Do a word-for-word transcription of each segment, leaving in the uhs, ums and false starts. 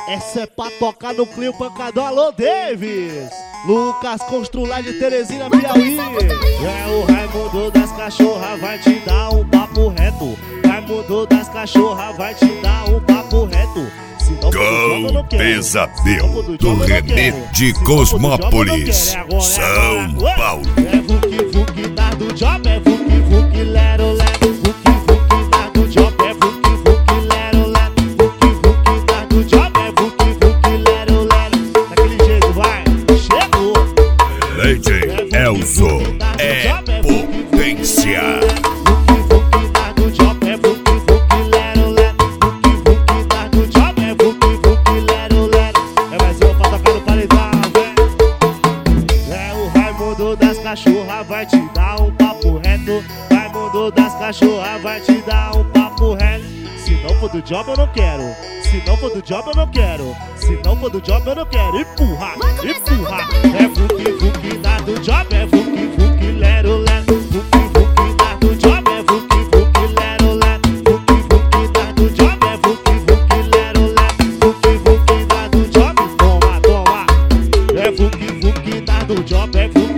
Essa é pra tocar no Clio Pancadão, alô Davis. Lucas Constrular de Teresina, Piauí. É o Raimundo das Cachorras, vai te dar um papo reto. Raimundo das Cachorras, vai te dar um papo reto. Com o pesadelo do René de Cosmópolis, São Paulo. É vuki vuki dar do job, é vuki vuki lero lero. Vuki vuki dar do job, é vuki vuki lero lero. Vuki vuki dar do job, é vuki vuki lero lero. Daquele jeito, vai, chegou. Leite Elzo é potência. Das cachorras vai te dar um papo reto. Raimundo das cachorras vai te dar um papo reto. Se não for do job eu não quero. Se não for do job eu não quero. Se não for do job eu não quero. Empurra, empurra. É vuki vuki da do job, é vuki vuki lero lero. Vuki vuki da do job, é vuki vuki lero lero. Vuki vuki da do job, é vuki vuki lero lero. Vuki vuki da do job, toma, toma. É vuki vuki da do job, é vuki.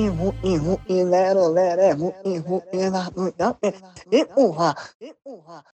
Empurra.